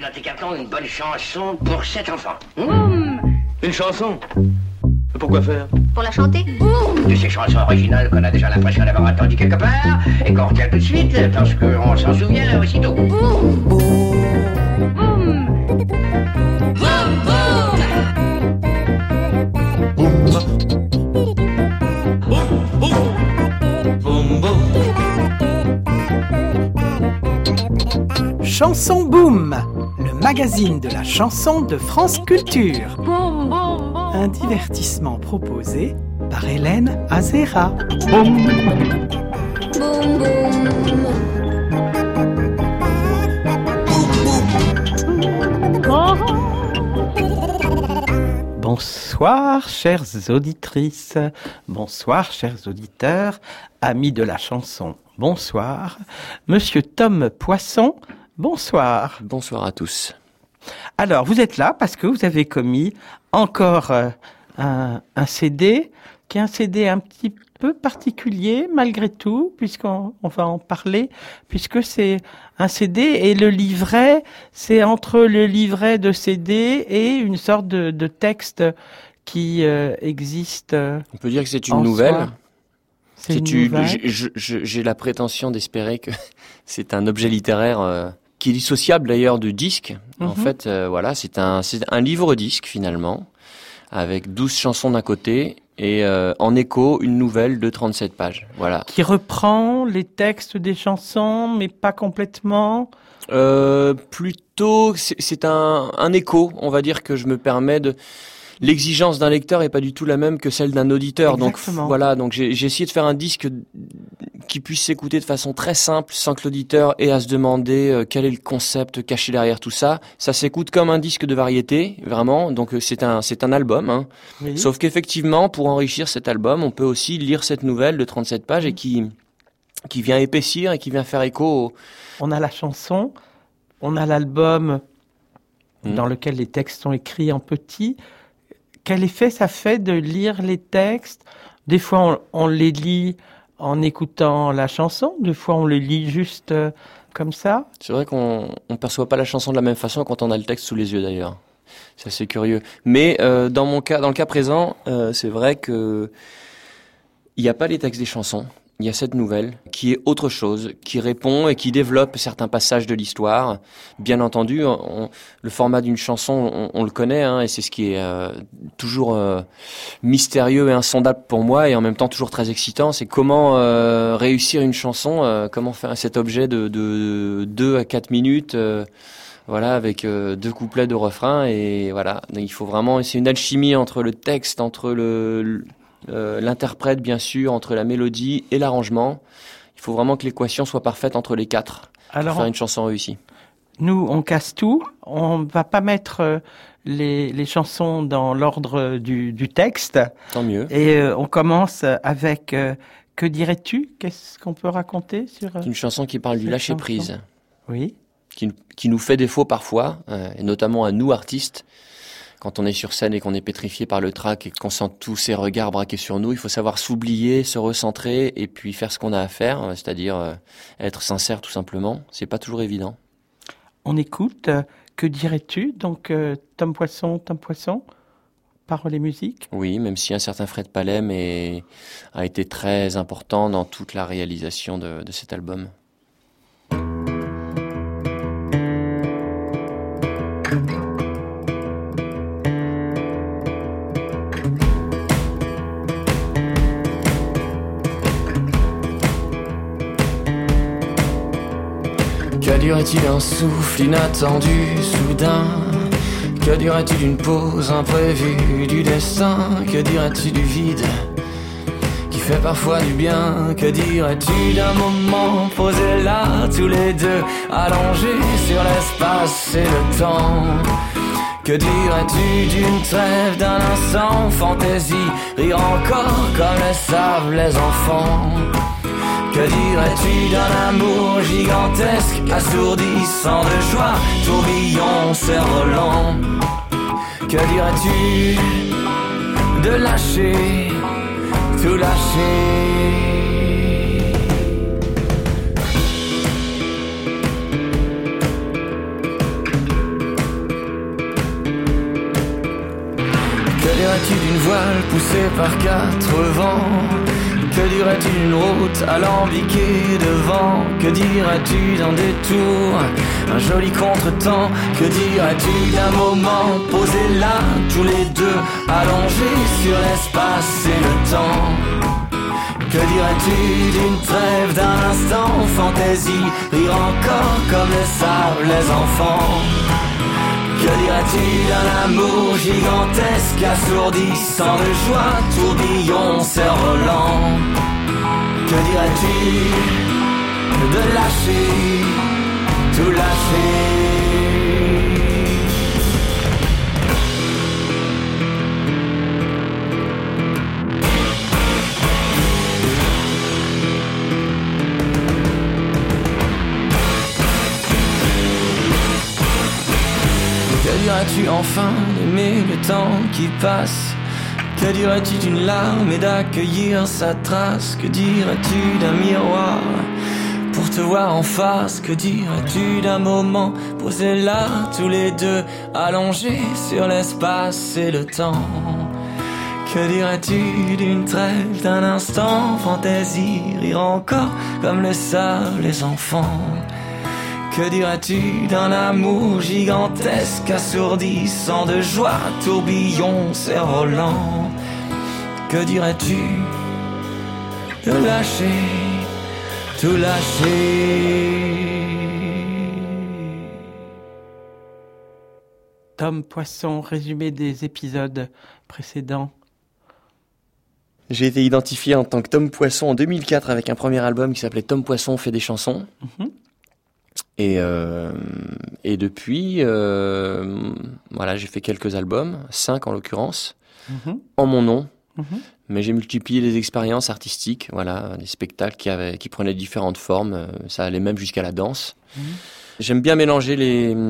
dans tes cartons une bonne chanson pour cet enfant. Une chanson? Pourquoi faire? Pour la chanter. De ces chansons originales qu'on a déjà l'impression d'avoir entendues quelque part et qu'on retient tout de suite parce qu'on s'en souvient aussitôt. Chanson Boom, le magazine de la chanson de France Culture. Un divertissement proposé par Hélène Azera. Bonsoir, chères auditrices. Bonsoir, chers auditeurs, amis de la chanson. Bonsoir. Monsieur Tom Poisson, bonsoir. Bonsoir à tous. Alors, vous êtes là parce que vous avez commis encore un CD, qui est un CD un petit peu particulier malgré tout, puisqu'on va en parler, puisque c'est un CD et le livret, c'est entre le livret de CD et une sorte de texte qui existe. On peut dire que c'est une nouvelle. Nouvelle. J'ai la prétention d'espérer que c'est un objet littéraire qui est dissociable d'ailleurs du disque. En fait, voilà, c'est un livre-disque finalement, avec 12 chansons d'un côté et en écho une nouvelle de 37 pages. Voilà. Qui reprend les textes des chansons, mais pas complètement. Plutôt, c'est un écho. On va dire que je me permets de. L'exigence d'un lecteur est pas du tout la même que celle d'un auditeur. Exactement. Donc voilà, donc j'ai essayé de faire un disque qui puisse s'écouter de façon très simple, sans que l'auditeur ait à se demander quel est le concept caché derrière tout ça. Ça s'écoute comme un disque de variété, vraiment. Donc c'est un album. Hein. Oui. Sauf qu'effectivement, pour enrichir cet album, on peut aussi lire cette nouvelle de 37 pages et qui vient épaissir et qui vient faire écho. On a la chanson, on a l'album dans lequel les textes sont écrits en petit. Quel effet ça fait de lire les textes? Des fois, on les lit en écoutant la chanson. Des fois, on les lit juste comme ça. C'est vrai qu'on ne perçoit pas la chanson de la même façon quand on a le texte sous les yeux, d'ailleurs. C'est assez curieux. Mais dans le cas présent, c'est vrai que il n'y a pas les textes des chansons. Il y a cette nouvelle qui est autre chose, qui répond et qui développe certains passages de l'histoire. Bien entendu, le format d'une chanson, on le connaît, hein, et c'est ce qui est toujours mystérieux et insondable pour moi, et en même temps toujours très excitant. C'est comment réussir une chanson, comment faire cet objet de 2 à 4 minutes, voilà, avec 2 couplets de refrain, et voilà. Il faut vraiment, c'est une alchimie entre le texte, entre l'interprète bien sûr, entre la mélodie et l'arrangement. Il faut vraiment que l'équation soit parfaite entre les quatre pour faire une chanson réussie. Nous, on casse tout. On va pas mettre les chansons dans l'ordre du texte. Tant mieux. Et on commence avec Que dirais-tu? Qu'est-ce qu'on peut raconter sur une chanson qui parle du lâcher-prise. Oui. Qui nous fait défaut parfois, et notamment à nous artistes. Quand on est sur scène et qu'on est pétrifié par le trac et qu'on sent tous ces regards braqués sur nous, il faut savoir s'oublier, se recentrer et puis faire ce qu'on a à faire, c'est-à-dire être sincère tout simplement. C'est pas toujours évident. On écoute Que dirais-tu? Donc Tom Poisson, paroles et musique. Oui, même si un certain Fred Palem a été très important dans toute la réalisation de cet album. Que dirais-tu d'un souffle inattendu, soudain? Que dirais-tu d'une pause imprévue du destin? Que dirais-tu du vide qui fait parfois du bien? Que dirais-tu d'un moment posé là, tous les deux, allongés sur l'espace et le temps? Que dirais-tu d'une trêve, d'un instant, fantaisie, rire encore comme le savent les enfants? Que dirais-tu d'un amour gigantesque, assourdissant de joie, tourbillon cerf-volant? Que dirais-tu de lâcher, tout lâcher? poussé par 4 vents. Que dirais-tu d'une route alambiquée de vent? Que dirais-tu d'un détour, un joli contretemps? Que dirais-tu d'un moment posé là, tous les deux, allongés sur l'espace et le temps? Que dirais-tu d'une trêve, d'un instant, fantaisie, rire encore comme le savent les enfants? Que dirais-tu d'un amour gigantesque, assourdissant de joie, tourbillon, cerf-volant? Que dirais-tu de lâcher, tout lâcher? Que dirais-tu enfin d'aimer le temps qui passe? Que dirais-tu d'une larme et d'accueillir sa trace? Que dirais-tu d'un miroir pour te voir en face? Que dirais-tu d'un moment posé là, tous les deux, allongés sur l'espace et le temps? Que dirais-tu d'une trêve, d'un instant, fantaisie, rire encore comme le savent les enfants? Que dirais-tu d'un amour gigantesque, assourdissant de joie, tourbillon, cerf-volant? Que dirais-tu de lâcher, tout lâcher? Tom Poisson, résumé des épisodes précédents. J'ai été identifié en tant que Tom Poisson en 2004 avec un premier album qui s'appelait Tom Poisson fait des chansons. Et depuis, voilà, j'ai fait quelques albums, 5 en l'occurrence, en mon nom. Mais j'ai multiplié les expériences artistiques, voilà, des spectacles qui prenaient différentes formes. Ça allait même jusqu'à la danse. J'aime bien mélanger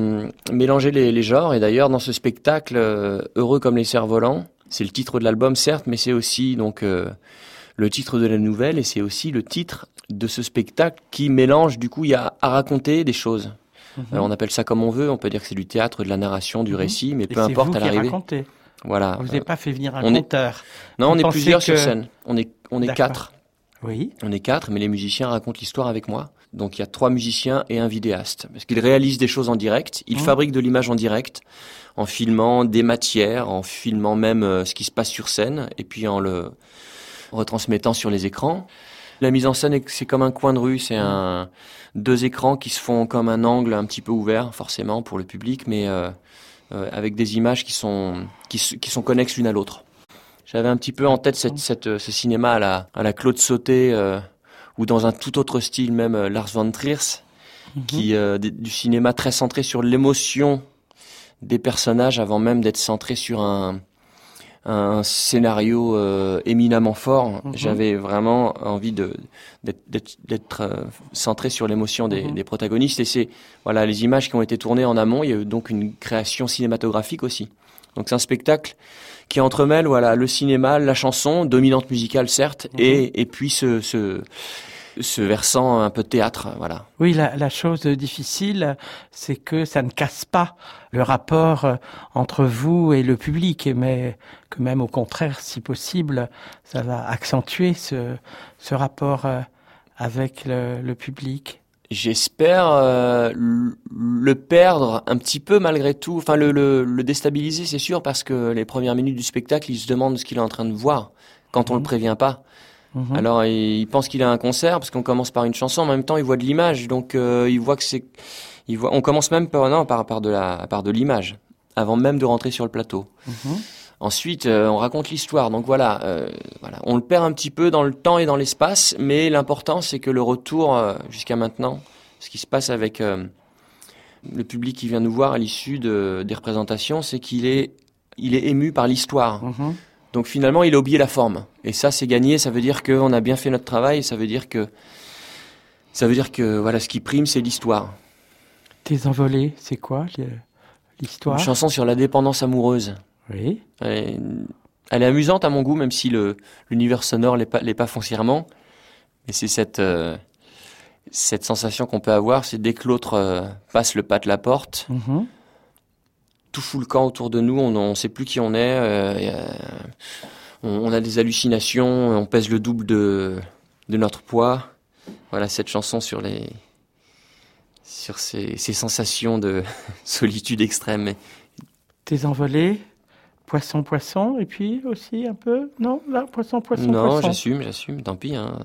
les genres. Et d'ailleurs, dans ce spectacle, Heureux comme les cerfs-volants, c'est le titre de l'album, certes, mais c'est aussi donc le titre de la nouvelle et c'est aussi le titre de ce spectacle qui mélange, du coup, il y a à raconter des choses. On appelle ça comme on veut, on peut dire que c'est du théâtre, de la narration, du récit, mais peu importe à l'arrivée. Voilà. Vous n'avez pas fait venir un conteur. Non, on est plusieurs sur scène. On est 4. Oui. On est 4, mais les musiciens racontent l'histoire avec moi. Donc il y a 3 musiciens et un vidéaste. Parce qu'ils réalisent des choses en direct, ils fabriquent de l'image en direct, en filmant des matières, en filmant même ce qui se passe sur scène, et puis en le retransmettant sur les écrans. La mise en scène, c'est comme un coin de rue, c'est 2 écrans qui se font comme un angle un petit peu ouvert, forcément, pour le public, mais avec des images qui sont connexes l'une à l'autre. J'avais un petit peu en tête ce cinéma à la Claude Sauté, ou dans un tout autre style, même Lars von Trier, du cinéma très centré sur l'émotion des personnages avant même d'être centré sur un scénario éminemment fort. J'avais vraiment envie d'être centré sur l'émotion des protagonistes. Et c'est voilà les images qui ont été tournées en amont. Il y a eu donc une création cinématographique aussi. Donc c'est un spectacle qui entremêle voilà le cinéma, la chanson, dominante musicale certes, et puis ce versant un peu théâtre, voilà. Oui, la chose difficile, c'est que ça ne casse pas le rapport entre vous et le public, mais que même au contraire, si possible, ça va accentuer ce rapport avec le public. J'espère le perdre un petit peu malgré tout, enfin le déstabiliser, c'est sûr, parce que les premières minutes du spectacle, il se demande ce qu'il est en train de voir quand on le prévient pas. Alors il pense qu'il a un concert parce qu'on commence par une chanson, en même temps il voit de l'image, donc il voit que on commence même par de l'image avant même de rentrer sur le plateau. Ensuite on raconte l'histoire, donc voilà, on le perd un petit peu dans le temps et dans l'espace, mais l'important c'est que le retour jusqu'à maintenant, ce qui se passe avec le public qui vient nous voir à l'issue des représentations, c'est qu'il est ému par l'histoire. Donc finalement, il a oublié la forme. Et ça, c'est gagné. Ça veut dire qu'on a bien fait notre travail. Ça veut dire que voilà, ce qui prime, c'est l'histoire. Tes envolées, c'est quoi l'histoire? Une chanson sur la dépendance amoureuse. Oui. Elle est amusante à mon goût, même si l'univers sonore l'est pas foncièrement. Mais c'est cette sensation qu'on peut avoir, c'est dès que l'autre passe le pas de la porte. Tout fout le camp autour de nous, on ne sait plus qui on est. on a des hallucinations, on pèse le double de notre poids. Voilà, cette chanson sur ces sensations de solitude extrême. Tes envolées, poisson, poisson, et puis aussi un peu, non, là, poisson, poisson, non, poisson. j'assume, tant pis, hein.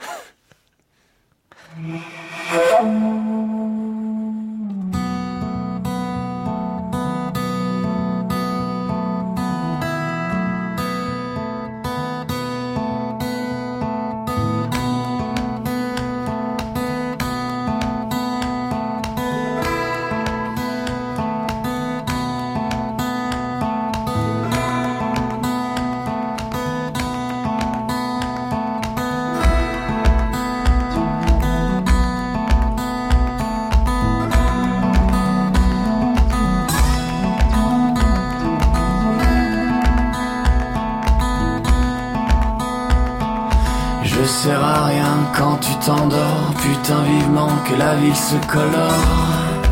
Je sers à rien quand tu t'endors, putain vivement que la ville se colore.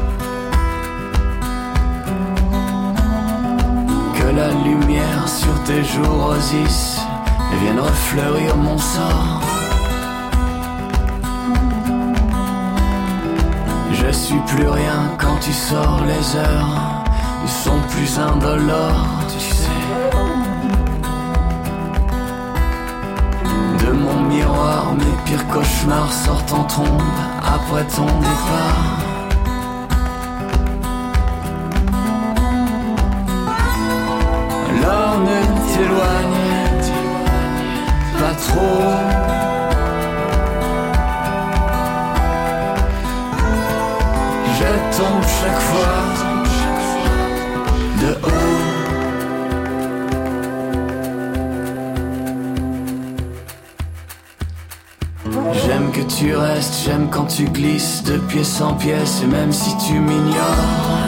Que la lumière sur tes joues rosisse vienne refleurir mon sort. Je suis plus rien quand tu sors, les heures sont plus indolores, tu sais. De mon miroir, mes pires cauchemars sortent en trombe après ton départ. Alors ne t'éloigne pas trop. Je tombe chaque fois de haut. J'aime que tu restes, j'aime quand tu glisses de pièce en pièce, et même si tu m'ignores.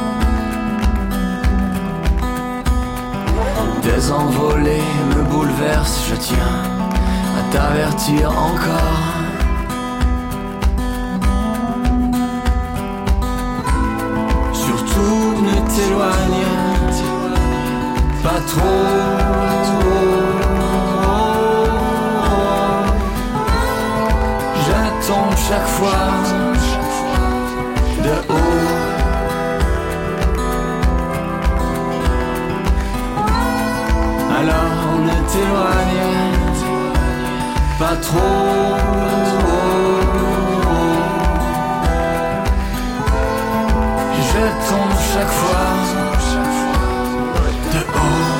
Des envolées me bouleversent, je tiens à t'avertir encore. Surtout ne t'éloigne pas trop. Je tombe chaque fois de haut. Alors ne t'éloigne pas trop. Je tombe chaque fois de haut.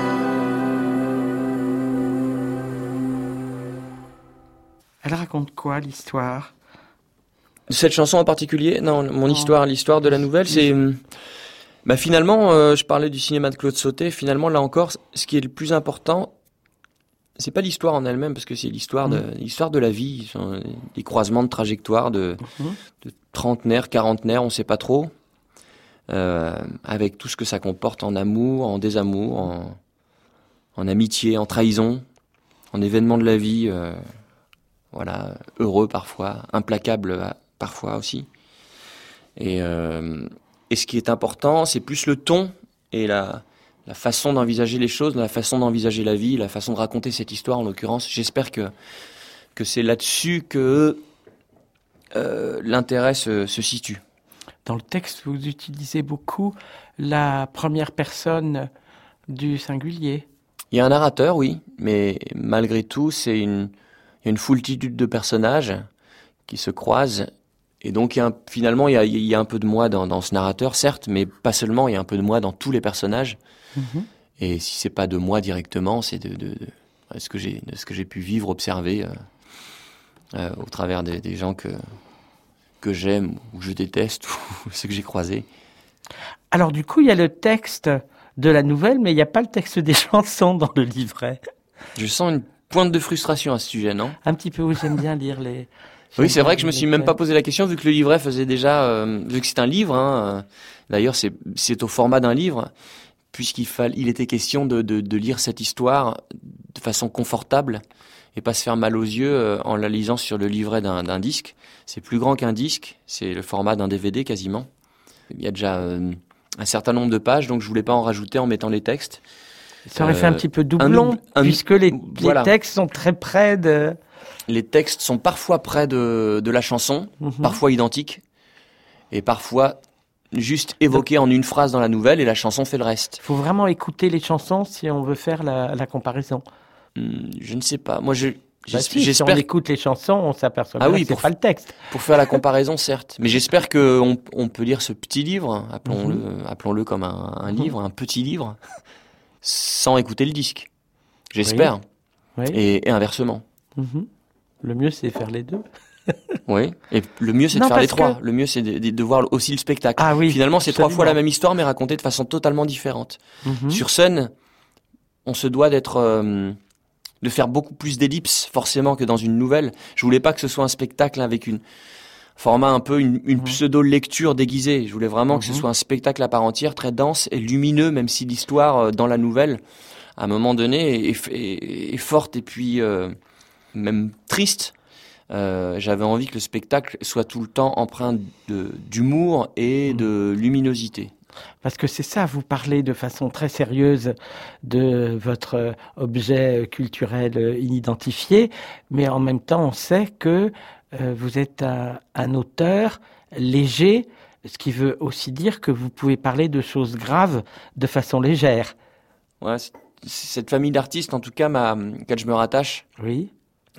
Elle raconte quoi, l'histoire? Cette chanson en particulier? Non, l'histoire de la nouvelle, c'est... finalement, je parlais du cinéma de Claude Sautet. Finalement, là encore, ce qui est le plus important, c'est pas l'histoire en elle-même, parce que c'est l'histoire de la vie, des croisements de trajectoires de trentenaires, quarantenaires, on sait pas trop, avec tout ce que ça comporte en amour, en désamour, en amitié, en trahison, en événements de la vie, heureux parfois, implacables parfois aussi. Et ce qui est important, c'est plus le ton et la façon d'envisager les choses, la façon d'envisager la vie, la façon de raconter cette histoire en l'occurrence. J'espère que c'est là-dessus que l'intérêt se situe. Dans le texte, vous utilisez beaucoup la première personne du singulier. Il y a un narrateur, oui, mais malgré tout, il y a une foultitude de personnages qui se croisent. Et donc, finalement, il y a un peu de moi dans ce narrateur, certes, mais pas seulement, il y a un peu de moi dans tous les personnages. Mm-hmm. Et si c'est pas de moi directement, c'est de ce que j'ai pu vivre, observer au travers des gens que j'aime ou je déteste ou ceux que j'ai croisés. Alors du coup, il y a le texte de la nouvelle, mais il n'y a pas le texte des chansons dans le livret. Je sens une pointe de frustration à ce sujet, non? Un petit peu, oui, j'aime bien lire les... Oui, c'est vrai que je me suis même pas posé la question, vu que le livret faisait déjà... vu que c'est un livre, d'ailleurs c'est au format d'un livre, puisqu'il était question de lire cette histoire de façon confortable et pas se faire mal aux yeux en la lisant sur le livret d'un disque. C'est plus grand qu'un disque, c'est le format d'un DVD quasiment. Il y a déjà un certain nombre de pages, donc je voulais pas en rajouter en mettant les textes. Ça aurait fait un petit peu doublon, puisque les textes sont très près de... Les textes sont parfois près de la chanson, parfois identiques, et parfois juste évoqués en une phrase dans la nouvelle, et la chanson fait le reste. Il faut vraiment écouter les chansons si on veut faire la comparaison. Je ne sais pas. Moi, si on écoute les chansons, on s'aperçoit que c'est pas le texte. Pour faire la comparaison, certes. Mais j'espère qu'on peut lire ce petit livre, appelons-le comme un livre, un petit livre, sans écouter le disque. J'espère. Oui. Et inversement. Le mieux, c'est de faire les deux. Oui, et le mieux, c'est de faire les trois. Le mieux, c'est de voir aussi le spectacle. Ah oui, finalement, c'est 3 fois la même histoire, mais racontée de façon totalement différente. Sur scène, on se doit de faire beaucoup plus d'ellipses, forcément, que dans une nouvelle. Je voulais pas que ce soit un spectacle avec une format un peu, une pseudo-lecture déguisée. Je voulais vraiment que ce soit un spectacle à part entière, très dense et lumineux, même si l'histoire, dans la nouvelle, à un moment donné, est forte et puis même triste. J'avais envie que le spectacle soit tout le temps empreint d'humour et de luminosité. Parce que c'est ça, vous parlez de façon très sérieuse de votre objet culturel inidentifié, mais en même temps, on sait que vous êtes un auteur léger, ce qui veut aussi dire que vous pouvez parler de choses graves de façon légère. Ouais, cette famille d'artistes, en tout cas, auquel je me rattache. Oui.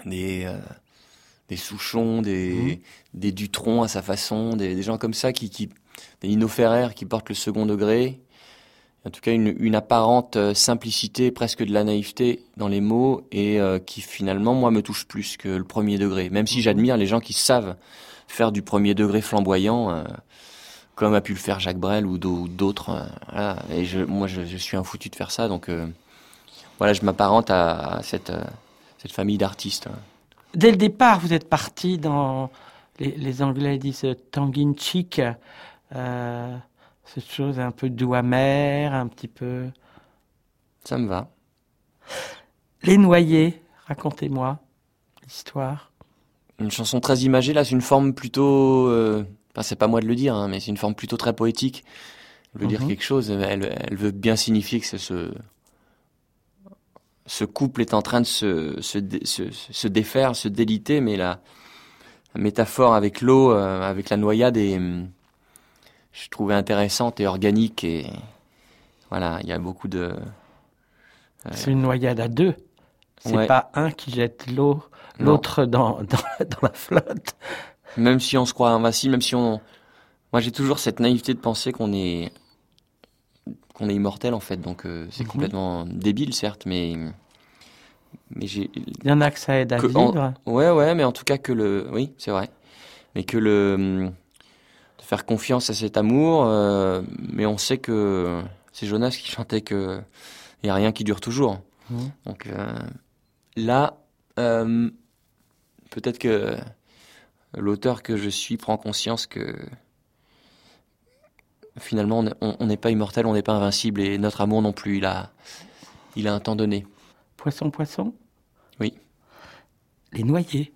Des Souchon, des Dutronc à sa façon, des gens comme ça des Nino Ferrer qui portent le second degré. En tout cas, une apparente simplicité, presque de la naïveté dans les mots et qui finalement, moi, me touche plus que le premier degré. Même si j'admire les gens qui savent faire du premier degré flamboyant, comme a pu le faire Jacques Brel ou d'autres. Voilà. Et moi, je suis un foutu de faire ça. Donc, voilà, je m'apparente à cette famille d'artistes. Dès le départ, vous êtes parti dans, les Anglais disent tongue in cheek, cette chose un peu doux amer, un petit peu... Ça me va. Les Noyés, racontez-moi l'histoire. Une chanson très imagée, là, c'est une forme plutôt... Enfin, c'est pas moi de le dire, hein, mais c'est une forme plutôt très poétique. Elle veut dire quelque chose, elle veut bien signifier que ce couple est en train de se défaire, se déliter, mais la métaphore avec l'eau, avec la noyade, je trouvais intéressante et organique. Et voilà, il y a beaucoup de... C'est une noyade à deux. C'est pas un qui jette l'eau, l'autre dans la flotte. Même si on se croit invincible, même si on... Moi, j'ai toujours cette naïveté de penser qu'on est immortel, en fait. Donc, c'est complètement débile, certes, mais j'ai... Il y en a que ça aide à vivre. Ouais, mais en tout cas oui, c'est vrai. Mais de faire confiance à cet amour, mais on sait que c'est Jonas qui chantait que il y a rien qui dure toujours. Donc là, peut-être que l'auteur que je suis prend conscience que finalement on n'est pas immortel, on n'est pas invincible et notre amour non plus. Il a un temps donné. Poisson. Oui. Les Noyés.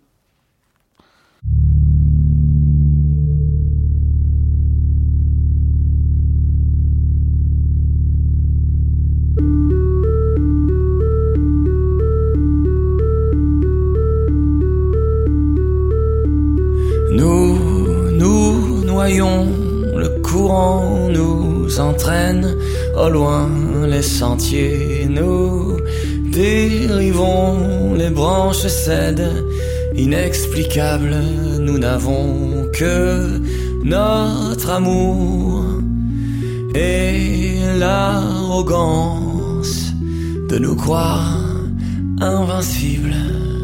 Nous noyons, le courant nous entraîne, au loin les sentiers nous dérivons, les branches cèdent, inexplicables, nous n'avons que notre amour et l'arrogance de nous croire invincibles.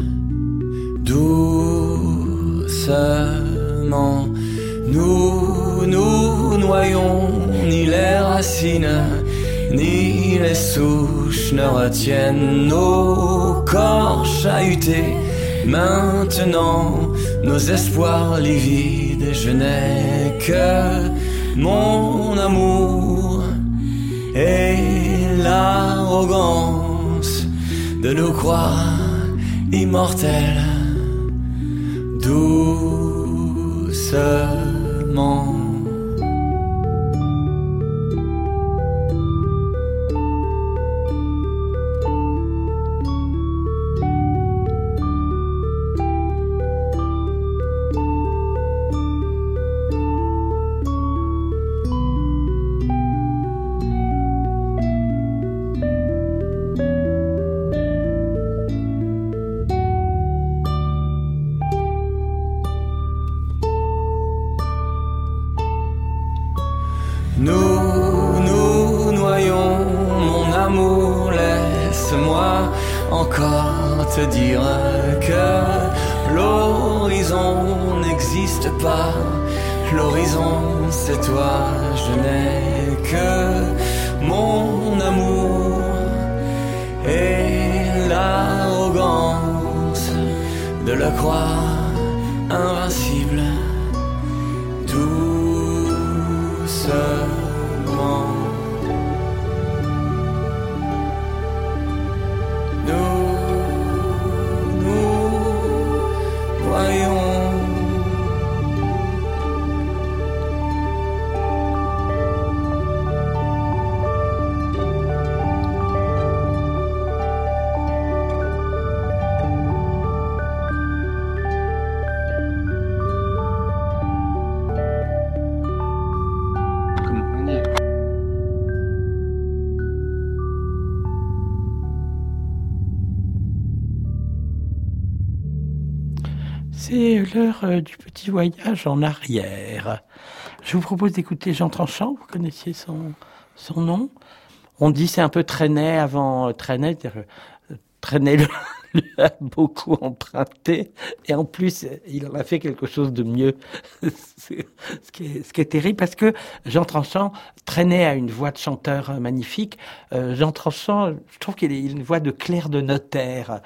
Doucement, nous noyons, ni les racines, ni les souches ne retiennent nos corps chahutés. Maintenant, nos espoirs livides, je n'ai que mon amour et l'arrogance de nous croire immortels. Doucement. Nous noyons, mon amour, laisse-moi encore te dire que l'horizon n'existe pas. L'horizon, c'est toi, je n'ai que mon amour et l'arrogance de le croire invincible. Doucement, nous voyons. C'est l'heure du petit voyage en arrière. Je vous propose d'écouter Jean Tranchant, vous connaissiez son nom. On dit c'est un peu Trenet avant Trenet, Trenet lui a beaucoup emprunté et en plus il en a fait quelque chose de mieux. Ce qui est terrible parce que Jean Tranchant Trenet a une voix de chanteur magnifique. Jean Tranchant, je trouve qu'il a une voix de clerc de notaire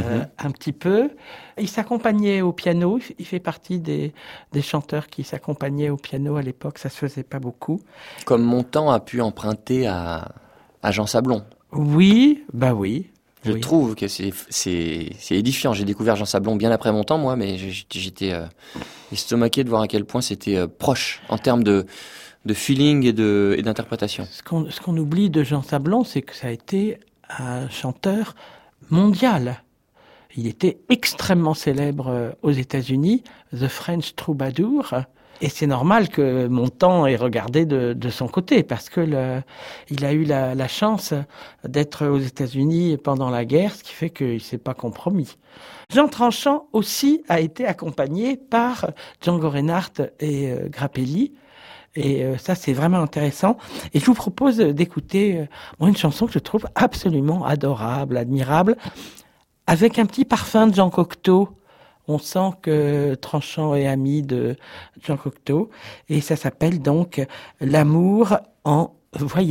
un petit peu. Il s'accompagnait au piano, il fait partie des chanteurs qui s'accompagnaient au piano à l'époque, ça se faisait pas beaucoup. Comme Montand a pu emprunter à Jean Sablon. Oui, bah oui. Je trouve que c'est édifiant. J'ai découvert Jean Sablon bien après mon temps, moi, mais j'étais estomaqué de voir à quel point c'était proche en termes de feeling et d'interprétation. Ce qu'on oublie de Jean Sablon, c'est que ça a été un chanteur mondial. Il était extrêmement célèbre aux États-Unis, The French Troubadour. Et c'est normal que Montand ait regardé de son côté, parce que il a eu la chance d'être aux États-Unis pendant la guerre, ce qui fait qu'il s'est pas compromis. Jean Tranchant aussi a été accompagné par Django Reinhardt et Grappelli. Et ça, c'est vraiment intéressant. Et je vous propose d'écouter une chanson que je trouve absolument adorable, admirable, avec un petit parfum de Jean Cocteau. On sent que Tranchant est ami de Jean Cocteau. Et ça s'appelle donc « L'amour en voyage ».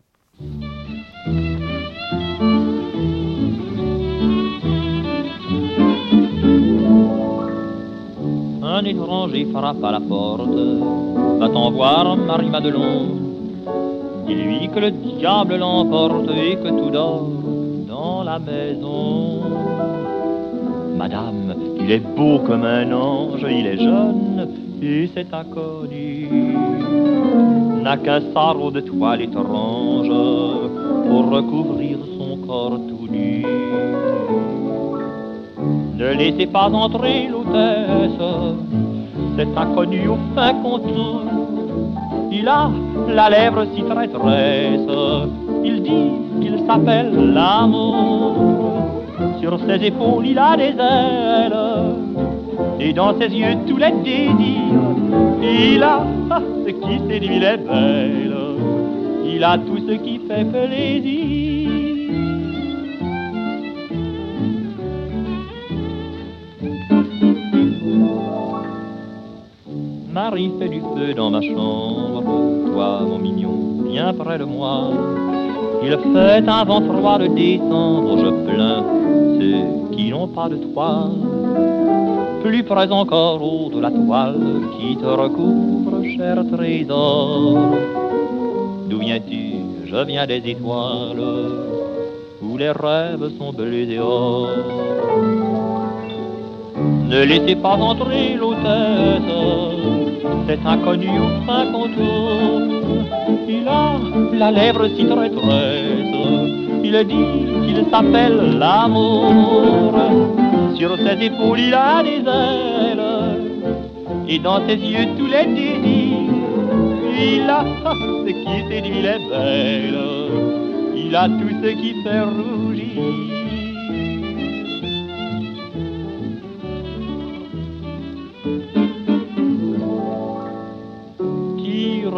Un étranger frappe à la porte. Va-t'en voir Marie Madelon. Dis-lui que le diable l'emporte et que tout dort dans la maison. Madame, il est beau comme un ange, il est jeune et c'est inconnu. N'a qu'un sarrau de toile étrange pour recouvrir son corps tout nu. Ne laissez pas entrer l'hôtesse, cet inconnu au fin contour. Il a la lèvre si traîtresse, il dit qu'il s'appelle l'amour. Sur ses épaules il a des ailes, et dans ses yeux tous les désirs. Il a ce qui séduit les belles, il a tout ce qui fait plaisir. Marie fait du feu dans ma chambre, toi mon mignon, viens près de moi. Il fait un vent froid de décembre, je plains ceux qui n'ont pas de toit. Plus près encore haut de la toile qui te recouvre, cher trésor. D'où viens-tu? Je viens des étoiles, où les rêves sont bleus et or. Ne laissez pas entrer l'hôtesse, cet inconnu au fin contour. Il a la lèvre si traîtresse, il dit qu'il s'appelle l'amour. Sur ses épaules il a des ailes, et dans ses yeux tous les désirs. Il a ce qui séduit les belles, il a tout ce qui fait rougir.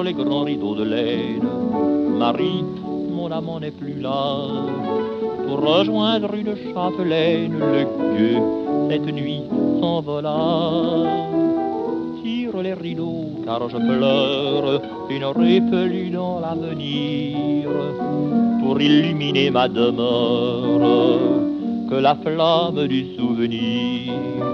les grands rideaux de laine. Marie, mon amant n'est plus là. Pour rejoindre une chapelaine, le gueux, cette nuit, s'envola. Tire les rideaux, car je pleure, et n'aurai plus dans l'avenir, pour illuminer ma demeure, que la flamme du souvenir.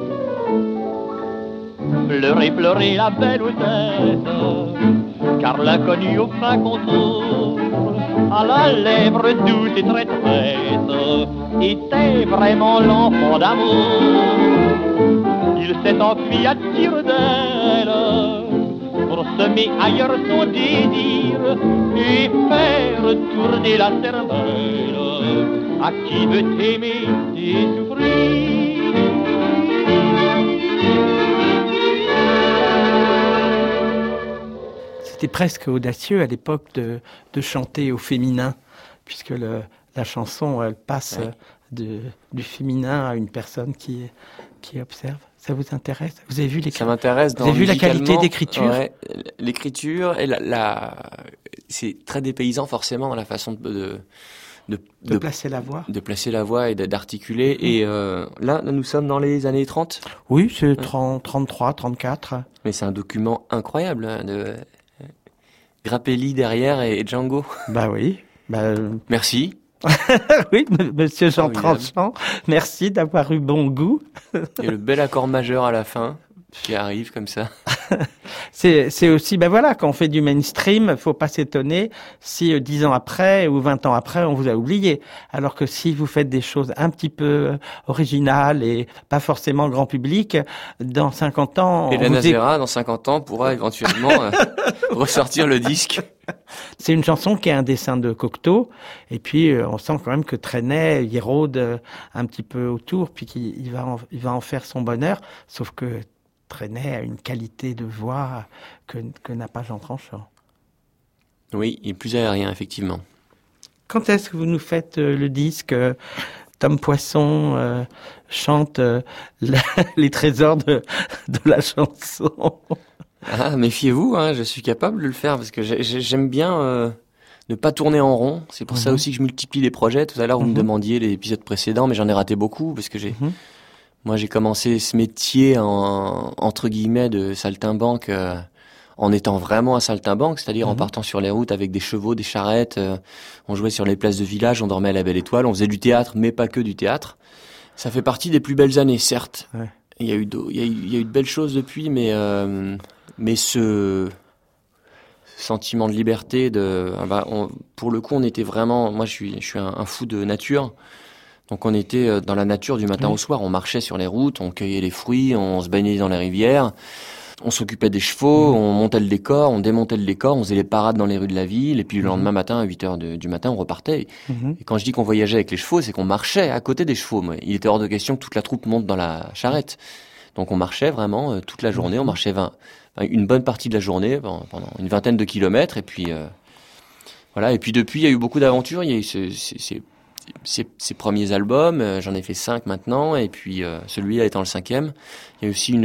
Pleurez, pleurez la belle hôtesse, car l'inconnu au fin contour, à la lèvre douce et traîtresse, était vraiment l'enfant d'amour. Il s'est enfui à tire d'aile, pour semer ailleurs son désir, et faire tourner la cervelle, à qui veut aimer et souffrir. C'était presque audacieux à l'époque de chanter au féminin, puisque la chanson, elle passe du féminin à une personne qui observe. Ça vous intéresse? Vous avez vu Ça m'intéresse. Vous avez vu la qualité d'écriture? Ouais, l'écriture et c'est très dépaysant forcément dans la façon de placer la voix. De placer la voix et d'articuler. Et là, nous sommes dans les années 30. Oui, c'est 33, 34. Mais c'est un document incroyable, hein, de Grappelli derrière et Django. Bah oui. Merci. Oui, monsieur Jean Tranchant, merci d'avoir eu bon goût. Et le bel accord majeur à la fin qui arrive comme ça. C'est aussi, quand on fait du mainstream, faut pas s'étonner si 10 ans après ou 20 ans après, on vous a oublié. Alors que si vous faites des choses un petit peu originales et pas forcément grand public, dans 50 ans... Hélène Azera, dans 50 ans, pourra éventuellement ressortir le disque. C'est une chanson qui est un dessin de Cocteau, et puis on sent quand même que Trenet, il rôde un petit peu autour, puis qu'il va en faire son bonheur, sauf que Trenet a une qualité de voix que n'a pas Jean Tranchant. Oui, il est plus aérien, effectivement. Quand est-ce que vous nous faites le disque Tom Poisson chante les trésors de la chanson? Ah, méfiez-vous, hein, je suis capable de le faire parce que j'aime bien ne pas tourner en rond. C'est pour ça aussi que je multiplie les projets. Tout à l'heure, vous me demandiez les épisodes précédents, mais j'en ai raté beaucoup parce que moi, j'ai commencé ce métier entre guillemets de saltimbanque en étant vraiment un saltimbanque, c'est-à-dire en partant sur les routes avec des chevaux, des charrettes. On jouait sur les places de village, on dormait à la Belle Étoile, on faisait du théâtre, mais pas que du théâtre. Ça fait partie des plus belles années, certes. Ouais. Il y a eu de belles choses depuis, mais ce sentiment de liberté, pour le coup, on était vraiment. Moi, je suis un fou de nature. Donc on était dans la nature du matin au soir, on marchait sur les routes, on cueillait les fruits, on se baignait dans les rivières, on s'occupait des chevaux, on montait le décor, on démontait le décor, on faisait les parades dans les rues de la ville, et puis le lendemain matin, à 8h du matin, on repartait. Et quand je dis qu'on voyageait avec les chevaux, c'est qu'on marchait à côté des chevaux. Il était hors de question que toute la troupe monte dans la charrette. Donc on marchait vraiment toute la journée, on marchait une bonne partie de la journée, pendant une vingtaine de kilomètres, et puis voilà. Et puis depuis, il y a eu beaucoup d'aventures, il y a eu ces premiers albums, j'en ai fait 5 maintenant, et puis celui-là étant le 5e. Il y a aussi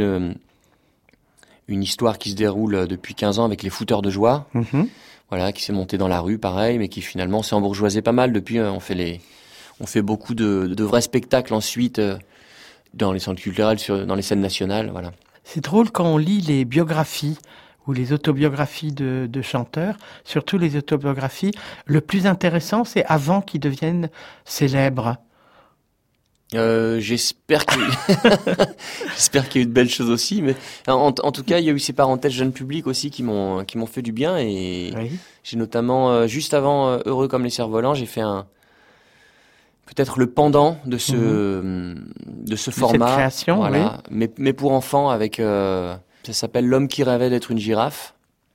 une histoire qui se déroule depuis 15 ans avec les footeurs de joie, voilà, qui s'est montée dans la rue, pareil, mais qui finalement s'est embourgeoisé pas mal. Depuis, on fait beaucoup de vrais spectacles ensuite dans les centres culturels, dans les scènes nationales, voilà. C'est drôle quand on lit les biographies ou les autobiographies de chanteurs, surtout les autobiographies, le plus intéressant, c'est avant qu'ils deviennent célèbres. J'espère qu'il y a eu de belles choses aussi, mais en tout cas, il y a eu ces parenthèses jeunes publics aussi qui m'ont fait du bien, et j'ai notamment, juste avant Heureux comme les cerfs-volants, j'ai fait peut-être le pendant de ce format. Cette création, voilà, mais pour enfants avec, ça s'appelle L'homme qui rêvait d'être une girafe.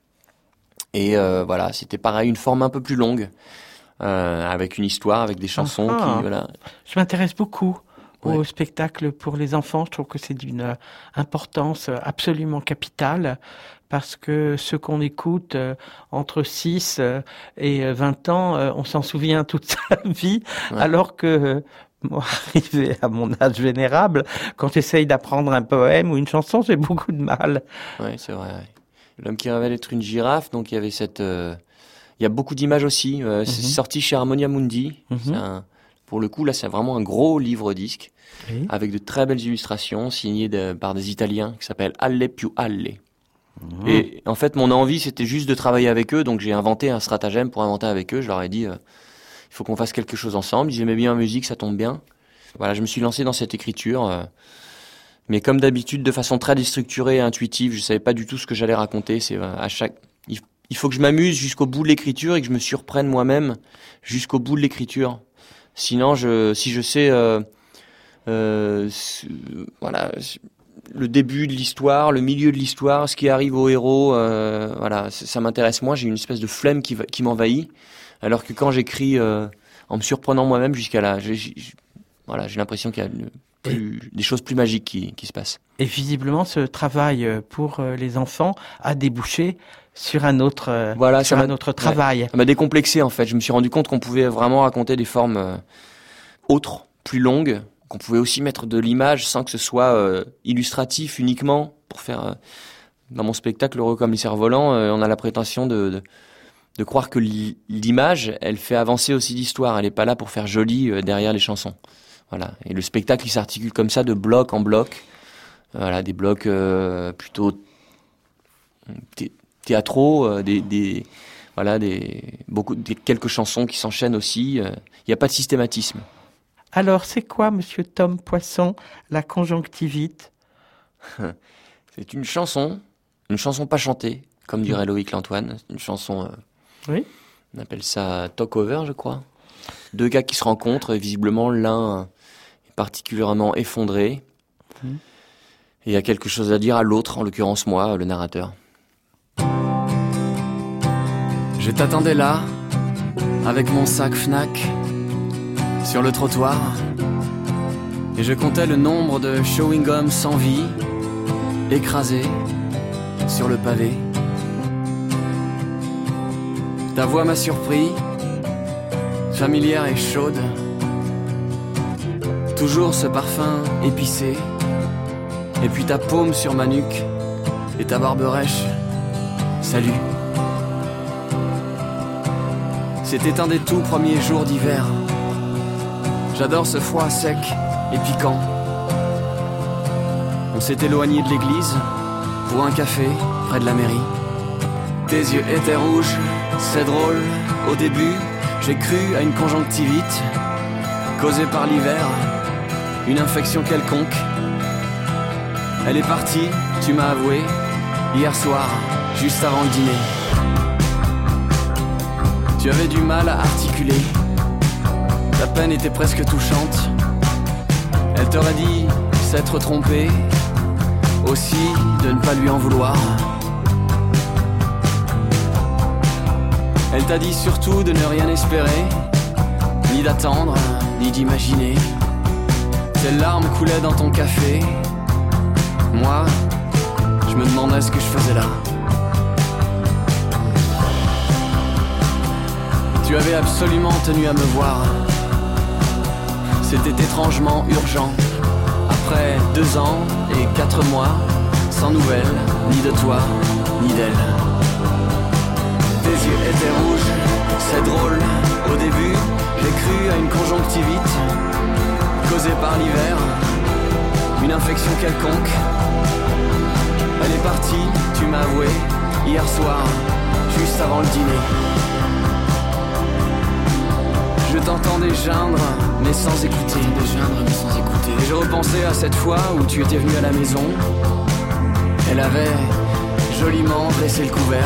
Et voilà, c'était pareil, une forme un peu plus longue, avec une histoire, avec des chansons voilà. Je m'intéresse beaucoup au spectacle pour les enfants. Je trouve que c'est d'une importance absolument capitale, parce que ce qu'on écoute entre 6 et 20 ans, on s'en souvient toute sa vie, alors que moi, arrivé à mon âge vénérable, quand j'essaye d'apprendre un poème ou une chanson, j'ai beaucoup de mal. Oui, c'est vrai. L'homme qui rêvait d'être une girafe, donc il y avait il y a beaucoup d'images aussi. C'est sorti chez Harmonia Mundi. Pour le coup, là, c'est vraiment un gros livre-disque avec de très belles illustrations signées par des Italiens qui s'appellent Alle più Alle. Et en fait, mon envie, c'était juste de travailler avec eux. Donc, j'ai inventé un stratagème pour inventer avec eux. Je leur ai dit, il faut qu'on fasse quelque chose ensemble. Ils aimaient bien la musique, ça tombe bien. Voilà, je me suis lancé dans cette écriture. Mais comme d'habitude, de façon très déstructurée et intuitive, je savais pas du tout ce que j'allais raconter. Il faut que je m'amuse jusqu'au bout de l'écriture et que je me surprenne moi-même jusqu'au bout de l'écriture. Sinon, si je sais, voilà, le début de l'histoire, le milieu de l'histoire, ce qui arrive au héros, voilà, ça m'intéresse moins. J'ai une espèce de flemme qui m'envahit. Alors que quand j'écris en me surprenant moi-même jusqu'à voilà, j'ai l'impression qu'il y a des choses plus magiques qui se passent. Et visiblement, ce travail pour les enfants a débouché sur un autre, un autre travail. Ouais, ça m'a décomplexé en fait. Je me suis rendu compte qu'on pouvait vraiment raconter des formes autres, plus longues, qu'on pouvait aussi mettre de l'image sans que ce soit illustratif uniquement. Pour faire dans mon spectacle Heureux comme les cerfs-volants, on a la prétention de croire que l'image, elle fait avancer aussi l'histoire. Elle n'est pas là pour faire joli derrière les chansons. Voilà. Et le spectacle, il s'articule comme ça, de bloc en bloc. Voilà, des blocs plutôt théâtraux, quelques chansons qui s'enchaînent aussi. Il n'y a pas de systématisme. Alors, c'est quoi, Monsieur Tom Poisson, la conjonctivite? C'est une chanson pas chantée, comme dirait Loïc Lantoine. C'est une chanson, oui. On appelle ça talk-over, je crois. Deux gars qui se rencontrent, et visiblement l'un est particulièrement effondré. Et il y a quelque chose à dire à l'autre, en l'occurrence moi, le narrateur. Je t'attendais là, avec mon sac Fnac, sur le trottoir, et je comptais le nombre de chewing-gums sans vie, écrasés sur le pavé. Ta voix m'a surpris, familière et chaude, toujours ce parfum épicé, et puis ta paume sur ma nuque, et ta barbe rêche, salut. C'était un des tout premiers jours d'hiver. J'adore ce froid sec et piquant. On s'est éloigné de l'église pour un café près de la mairie. Tes yeux étaient rouges, c'est drôle. Au début, j'ai cru à une conjonctivite causée par l'hiver, une infection quelconque. Elle est partie, tu m'as avoué, hier soir, juste avant le dîner. Tu avais du mal à articuler, ta peine était presque touchante. Elle t'aurait dit s'être trompée, aussi de ne pas lui en vouloir. Elle t'a dit surtout de ne rien espérer, ni d'attendre, ni d'imaginer. Tes larmes coulaient dans ton café. Moi, je me demandais ce que je faisais là. Tu avais absolument tenu à me voir. C'était étrangement urgent. Après 2 ans et 4 mois, sans nouvelles, ni de toi, ni d'elle. Tes yeux étaient rouges, c'est drôle. Au début, j'ai cru à une conjonctivite causée par l'hiver, une infection quelconque. Elle est partie, tu m'as avoué, hier soir, juste avant le dîner. Je t'entendais geindre, mais sans écouter. Et je repensais à cette fois où tu étais venu à la maison. Elle avait joliment dressé le couvert.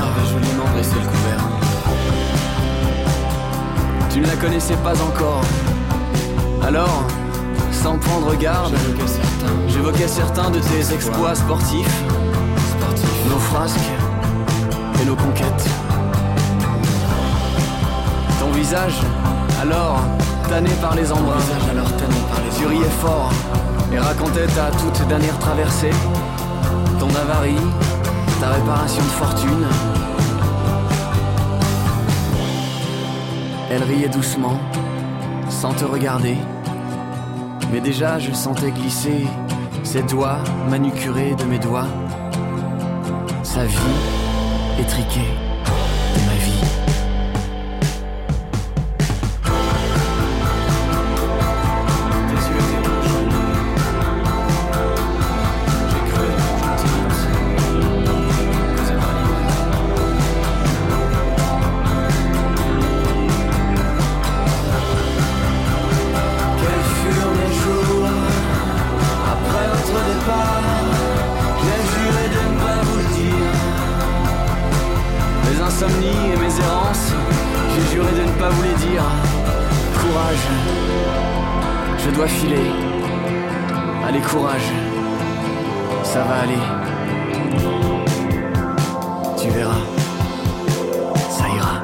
Tu ne la connaissais pas encore. Alors, sans prendre garde, j'évoquais certains de tes exploits sportifs, nos frasques et nos conquêtes. Ton visage, alors tanné par les embruns, tu riais fort et racontais ta toute dernière traversée, ton avarie, ta réparation de fortune. Elle riait doucement, sans te regarder, mais déjà je sentais glisser ses doigts manucurés de mes doigts. Sa vie étriqué de ma vie. Insomnie et mes errances, j'ai juré de ne pas vous les dire. Courage, je dois filer. Allez, courage, ça va aller. Tu verras, ça ira.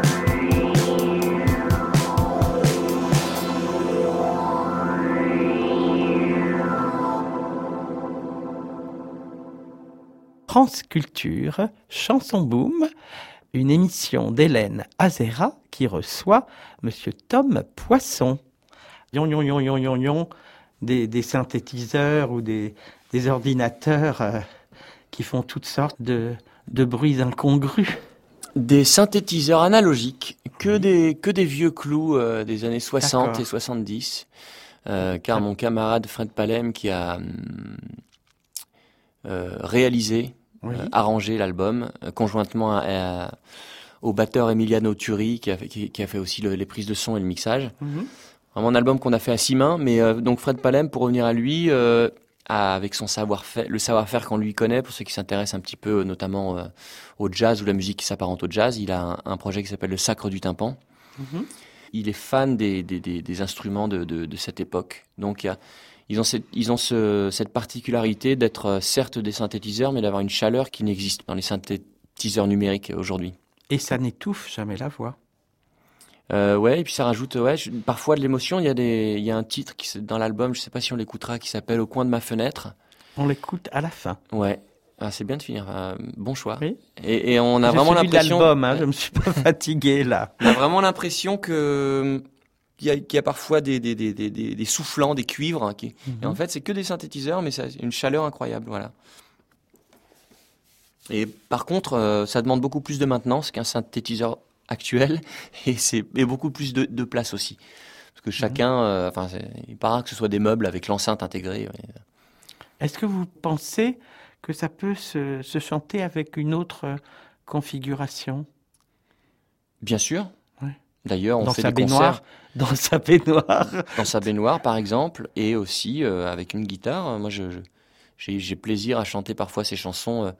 France Culture, Chanson Boom, une émission d'Hélène Azera qui reçoit Monsieur Tom Poisson. Yon, yon, yon, yon, yon, yon, des synthétiseurs ou des ordinateurs qui font toutes sortes de bruits incongrus. Des synthétiseurs analogiques, que des vieux clous des années 60 D'accord. et 70, car mon camarade Fred Palem qui a réalisé, Oui. arrangé l'album, conjointement au batteur Emiliano Turi qui a fait aussi les prises de son et le mixage. Mhm. Vraiment un album qu'on a fait à 6 mains, mais donc Fred Palem, pour revenir à lui, avec son savoir-faire, le savoir-faire qu'on lui connaît, pour ceux qui s'intéressent un petit peu notamment au jazz ou la musique qui s'apparente au jazz, il a un projet qui s'appelle le Sacre du Tympan. Mhm. Il est fan des instruments de cette époque. Donc ils ont cette particularité d'être certes des synthétiseurs, mais d'avoir une chaleur qui n'existe pas dans les synthétiseurs numériques aujourd'hui. Et ça n'étouffe jamais la voix. Ouais, et puis ça rajoute parfois de l'émotion. Il y a un titre dans l'album, je sais pas si on l'écoutera, qui s'appelle Au coin de ma fenêtre. On l'écoute à la fin. Ouais. Ah, c'est bien de finir. Bon choix. Oui. Et on a J'ai vraiment suivi l'impression. l'album, hein, je me suis pas fatigué là. On a vraiment l'impression qu'il y a parfois des soufflants, des cuivres. Hein, et en fait, c'est que des synthétiseurs, mais ça a une chaleur incroyable. Voilà. Et par contre, ça demande beaucoup plus de maintenance qu'un synthétiseur actuel et beaucoup plus de place aussi. Parce que chacun, il paraît que ce soit des meubles avec l'enceinte intégrée. Ouais. Est-ce que vous pensez que ça peut se chanter avec une autre configuration? Bien sûr. Ouais. D'ailleurs, on Dans fait sa des baignoire, concerts dans sa baignoire. dans sa baignoire, par exemple, et aussi avec une guitare. Moi, j'ai plaisir à chanter parfois ces chansons.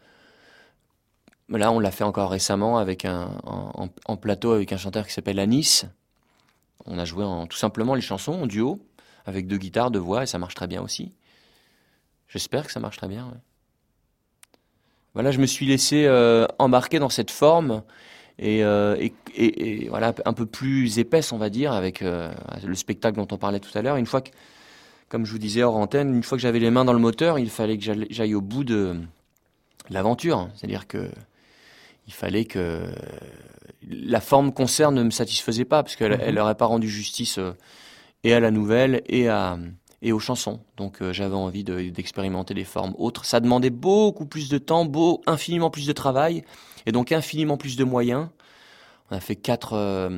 Là, on l'a fait encore récemment avec en plateau avec un chanteur qui s'appelle Anis. On a joué tout simplement les chansons en duo, avec 2 guitares, 2 voix, et ça marche très bien aussi. J'espère que ça marche très bien. Ouais. Voilà, je me suis laissé embarquer dans cette forme et voilà, un peu plus épaisse, on va dire, avec le spectacle dont on parlait tout à l'heure. Une fois que, comme je vous disais hors antenne, une fois que j'avais les mains dans le moteur, il fallait que j'aille au bout de l'aventure. C'est-à-dire que il fallait que la forme concert ne me satisfaisait pas, parce qu'elle n'aurait pas rendu justice et à la nouvelle et aux chansons. Donc j'avais envie d'expérimenter des formes autres. Ça demandait beaucoup plus de temps, infiniment plus de travail, et donc infiniment plus de moyens. On a fait 4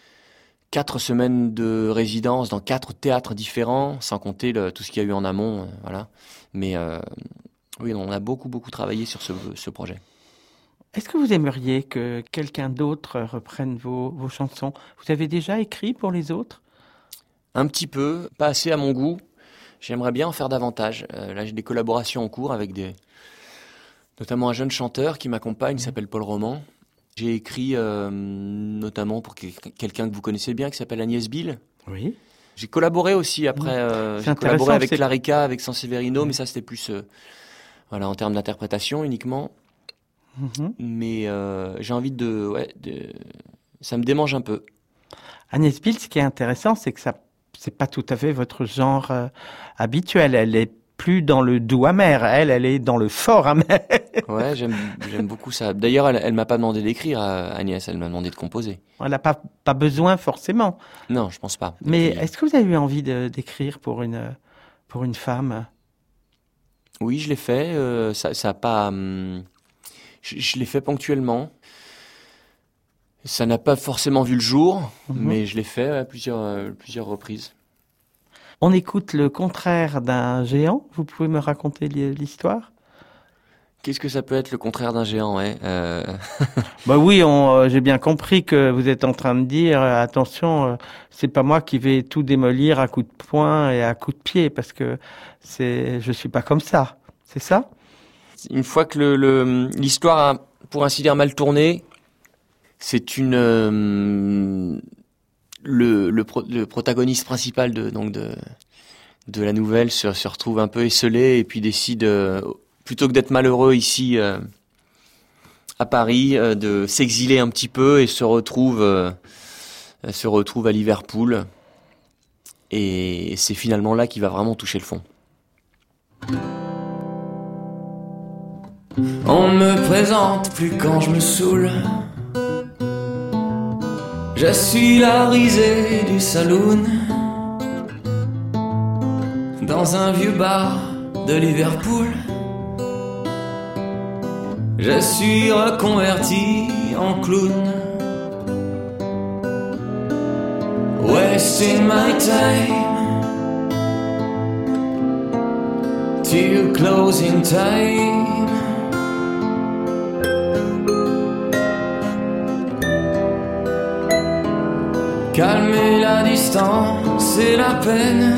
semaines de résidence dans 4 théâtres différents, sans compter tout ce qu'il y a eu en amont. Voilà. Mais oui, on a beaucoup travaillé sur ce projet. Est-ce que vous aimeriez que quelqu'un d'autre reprenne vos chansons? Vous avez déjà écrit pour les autres? Un petit peu, pas assez à mon goût. J'aimerais bien en faire davantage. Là, j'ai des collaborations en cours avec notamment un jeune chanteur qui m'accompagne, qui s'appelle Paul Roman. J'ai écrit notamment pour quelqu'un que vous connaissez bien, qui s'appelle Agnès Bill. Oui. J'ai collaboré aussi après. J'ai collaboré avec Clarica, avec Sanseverino, mais ça c'était plus en termes d'interprétation uniquement. Mais j'ai envie ça me démange un peu. Agnès Bill, ce qui est intéressant, c'est que c'est pas tout à fait votre genre habituel. Elle est plus dans le doux amer. Elle est dans le fort amer. Ouais, j'aime beaucoup ça. D'ailleurs, elle m'a pas demandé d'écrire, Agnès. Elle m'a demandé de composer. Elle n'a pas besoin forcément. Non, je pense pas. Mais est-ce que vous avez eu envie d'écrire pour une femme? Oui, je l'ai fait. Ça a pas. Je l'ai fait ponctuellement. Ça n'a pas forcément vu le jour, mais je l'ai fait à plusieurs reprises. On écoute le contraire d'un géant. Vous pouvez me raconter l'histoire ? Qu'est-ce que ça peut être le contraire d'un géant, ouais Bah oui, j'ai bien compris que vous êtes en train de dire attention, c'est pas moi qui vais tout démolir à coups de poing et à coups de pied parce que je suis pas comme ça. C'est ça ? Une fois que l'histoire a, pour ainsi dire, mal tourné, c'est le protagoniste principal de la nouvelle se retrouve un peu esseulé et puis décide plutôt que d'être malheureux ici à Paris, de s'exiler un petit peu et se retrouve à Liverpool. Et c'est finalement là qu'il va vraiment toucher le fond. On ne me présente plus quand je me saoule. Je suis la risée du saloon. Dans un vieux bar de Liverpool. Je suis reconverti en clown. Wasting my time till closing time. Calmer la distance et la peine.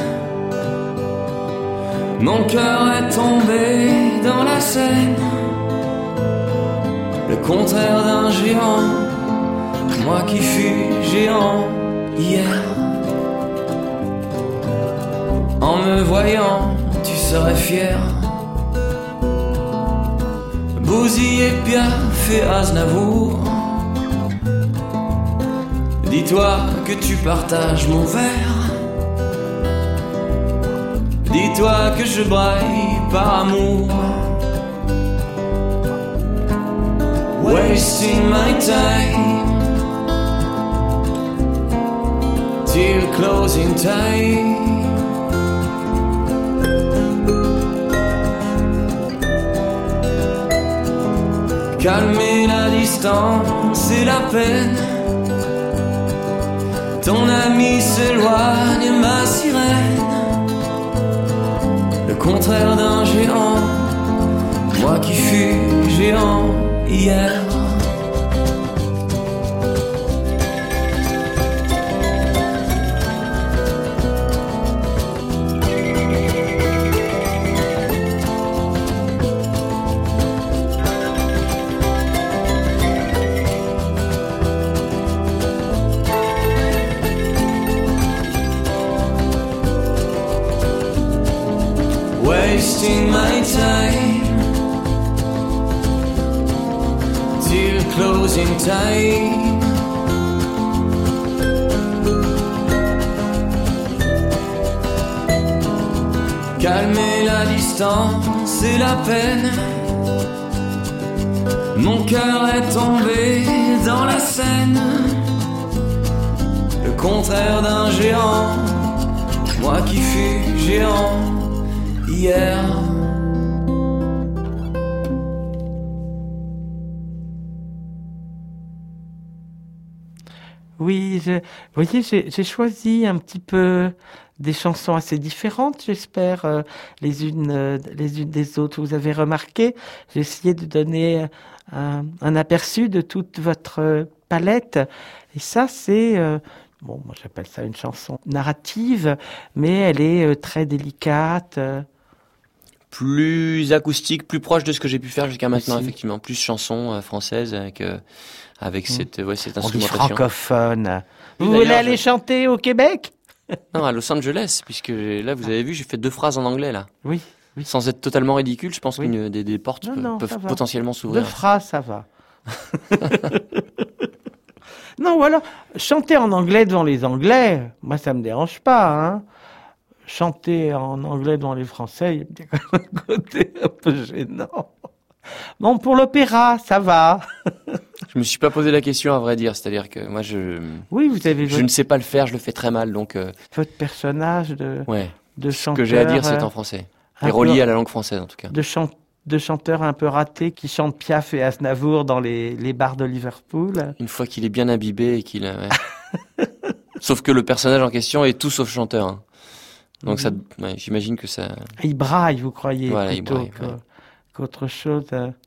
Mon cœur est tombé dans la Seine. Le contraire d'un géant, moi qui fus géant hier. En me voyant, tu serais fier. Bousillé, Piaf et Aznavour. Dis-toi que tu partages mon verre. Dis-toi que je braille par amour. Wasting my time till closing time. Calmer la distance et la peine. Ton ami s'éloigne, ma sirène. Le contraire d'un géant, moi qui fus géant hier. Wasting my time till closing time. Calmer la distance et la peine. Mon cœur est tombé dans la Seine. Le contraire d'un géant, moi qui fus géant hier. Oui, vous voyez, j'ai choisi un petit peu des chansons assez différentes, j'espère, les unes des autres. Vous avez remarqué, j'ai essayé de donner un aperçu de toute votre palette. Et ça, c'est... bon, moi j'appelle ça une chanson narrative, mais elle est très délicate. Plus acoustique, plus proche de ce que j'ai pu faire jusqu'à maintenant, Aussi. effectivement. Plus chanson française avec cette On dit instrumentation. francophone. Vous D'ailleurs, voulez aller chanter au Québec ? Non, à Los Angeles, puisque là, vous avez vu, j'ai fait 2 phrases en anglais, là. Oui. Sans être totalement ridicule, je pense Oui. que des portes Non, ça peuvent va. potentiellement 2 s'ouvrir. phrases, ça va. Non, ou alors, chanter en anglais devant les Anglais, moi, ça me dérange pas, hein. Chanter en anglais devant les Français, il y a bien quand même un côté un peu gênant. Bon, pour l'opéra, ça va. Je me suis pas posé la question, à vrai dire. C'est-à-dire que moi, Oui, vous avez je ne sais pas le faire, je le fais très mal, donc votre personnage de ouais. chanteur. Ce que j'ai à dire, c'est en français. un Et peu- relié à la langue française, en tout cas. de chanteur de chanteurs un peu ratés qui chantent Piaf et Aznavour dans les bars de Liverpool. Une fois qu'il est bien imbibé et qu'il a... Ouais. Sauf que le personnage en question est tout sauf chanteur. Hein. Donc ça, ouais, j'imagine que ça... Il braille, vous croyez, voilà, plutôt il braille, qu'autre chose.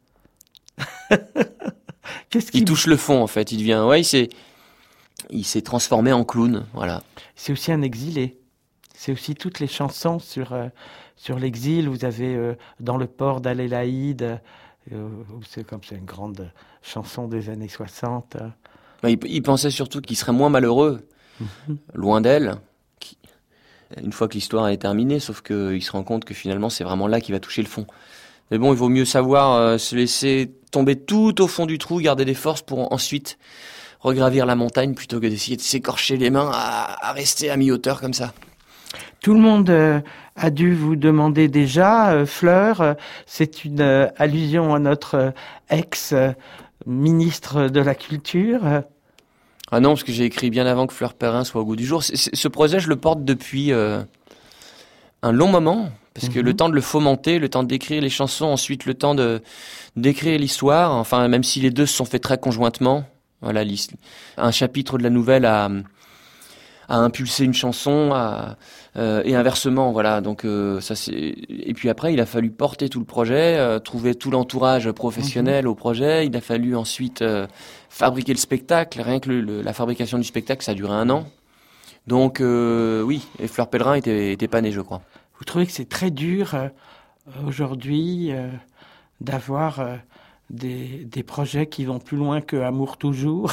Il touche le fond, en fait. Il devient... Ouais, il s'est transformé en clown, voilà. C'est aussi un exilé. C'est aussi toutes les chansons sur l'exil. Vous avez Dans le port d'Al-Elaïd, c'est une grande chanson des années 60. Il pensait surtout qu'il serait moins malheureux, loin d'elle, une fois que l'histoire est terminée, sauf qu'il se rend compte que finalement c'est vraiment là qu'il va toucher le fond. Mais bon, il vaut mieux savoir se laisser tomber tout au fond du trou, garder des forces pour ensuite regravir la montagne plutôt que d'essayer de s'écorcher les mains à rester à mi-hauteur comme ça. Tout le monde a dû vous demander déjà, Fleur, c'est une allusion à notre ex-ministre de la Culture. Ah non, parce que j'ai écrit bien avant que Fleur Perrin soit au goût du jour. Ce projet, je le porte depuis un long moment, parce que le temps de le fomenter, le temps d'écrire les chansons, ensuite le temps d'écrire l'histoire, enfin même si les deux se sont faits très conjointement. Voilà, un chapitre de la nouvelle a impulsé une chanson et inversement, voilà. Donc ça c'est. Et puis après, il a fallu porter tout le projet, trouver tout l'entourage professionnel au projet. Il a fallu ensuite fabriquer le spectacle. Rien que la fabrication du spectacle, ça a duré 1 an. Donc oui, et Fleur Pellerin était pas née, je crois. Vous trouvez que c'est très dur aujourd'hui d'avoir des projets qui vont plus loin que Amour toujours?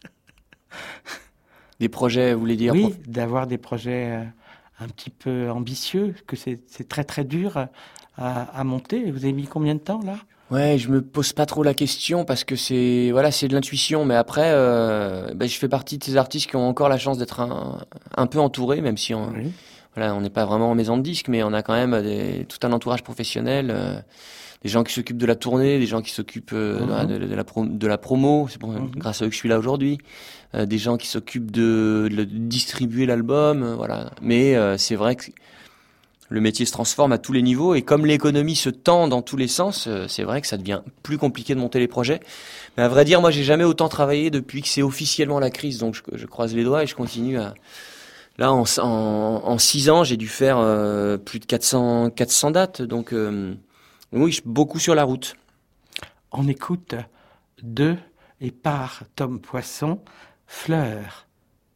Des projets, vous voulez dire? Oui, d'avoir des projets un petit peu ambitieux, que c'est très très dur à monter. Vous avez mis combien de temps là? Ouais, je me pose pas trop la question parce que c'est de l'intuition. Mais après, je fais partie de ces artistes qui ont encore la chance d'être un peu entourés, même si on n'est pas vraiment en maison de disques, mais on a quand même tout un entourage professionnel. Des gens qui s'occupent de la tournée, des gens qui s'occupent de la promo, c'est grâce à eux que je suis là aujourd'hui, des gens qui s'occupent de distribuer l'album, voilà. Mais c'est vrai que le métier se transforme à tous les niveaux et comme l'économie se tend dans tous les sens, c'est vrai que ça devient plus compliqué de monter les projets. Mais à vrai dire, moi j'ai jamais autant travaillé depuis que c'est officiellement la crise, donc je croise les doigts et je continue à... Là, en 6 ans, j'ai dû faire plus de 400 dates, donc... Oui, beaucoup sur la route. On écoute de et par Tom Poisson, Fleur.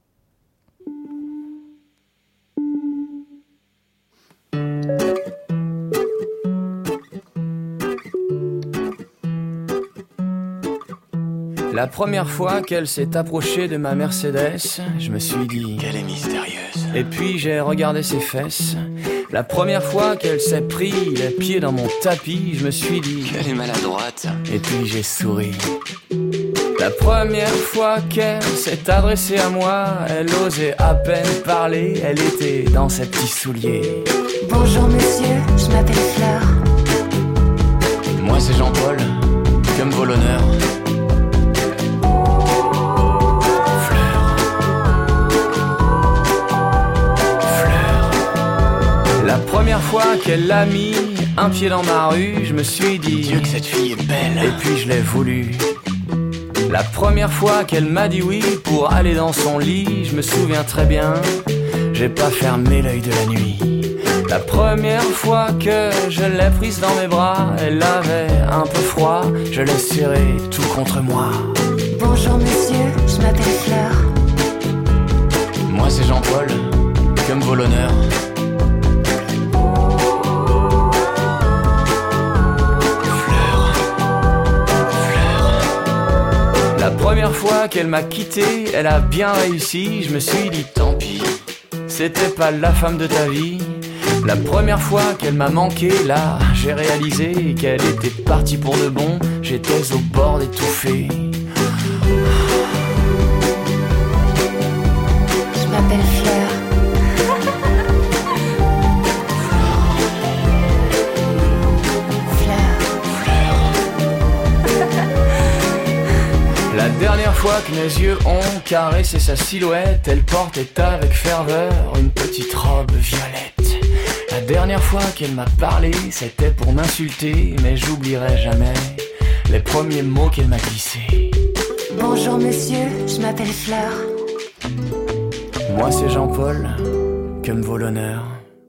La première fois qu'elle s'est approchée de ma Mercedes, je me suis dit qu'elle est mystérieuse. Et puis j'ai regardé ses fesses. La première fois qu'elle s'est pris les pieds dans mon tapis, je me suis dit qu'elle est maladroite. Et puis j'ai souri. La première fois qu'elle s'est adressée à moi, elle osait à peine parler, elle était dans ses petits souliers. Bonjour monsieur, je m'appelle Fleur. Moi c'est Jean-Paul, que me vaut l'honneur. La première fois qu'elle a mis un pied dans ma rue, je me suis dit Dieu que cette fille est belle. Et puis je l'ai voulu. La première fois qu'elle m'a dit oui pour aller dans son lit, je me souviens très bien, j'ai pas fermé l'œil de la nuit. La première fois que je l'ai prise dans mes bras, elle avait un peu froid, je l'ai serré tout contre moi. Bonjour monsieur, je m'appelle Fleur. Moi c'est Jean-Paul, que me vaut l'honneur. La première fois qu'elle m'a quitté, elle a bien réussi, je me suis dit tant pis, c'était pas la femme de ta vie. La première fois qu'elle m'a manqué, là, j'ai réalisé qu'elle était partie pour de bon, j'étais au bord d'étouffer. Je m'appelle Fleur. La dernière fois que mes yeux ont caressé sa silhouette, elle portait avec ferveur une petite robe violette. La Dernière fois qu'elle m'a parlé, c'était pour m'insulter, mais j'oublierai jamais les premiers mots qu'elle m'a glissés. Bonjour monsieur, je m'appelle Fleur. Moi c'est Jean-Paul, que me vaut l'honneur.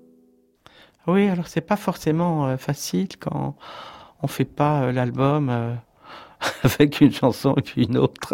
Oui, alors c'est pas forcément facile quand on fait pas l'album avec une chanson et puis une autre,